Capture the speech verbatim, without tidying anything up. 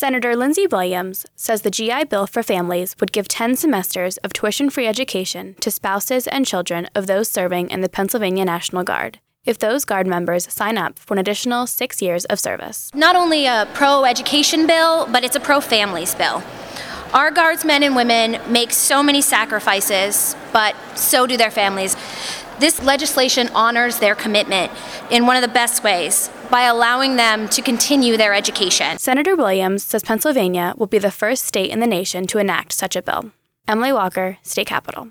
Senator Lindsey Williams says the G I Bill for families would give ten semesters of tuition-free education to spouses and children of those serving in the Pennsylvania National Guard, if those Guard members sign up for an additional six years of service. Not only a pro-education bill, but it's a pro-families bill. Our Guardsmen and women make so many sacrifices, but so do their families. This legislation honors their commitment in one of the best ways by allowing them to continue their education. Senator Williams says Pennsylvania will be the first state in the nation to enact such a bill. Emily Walker, State Capitol.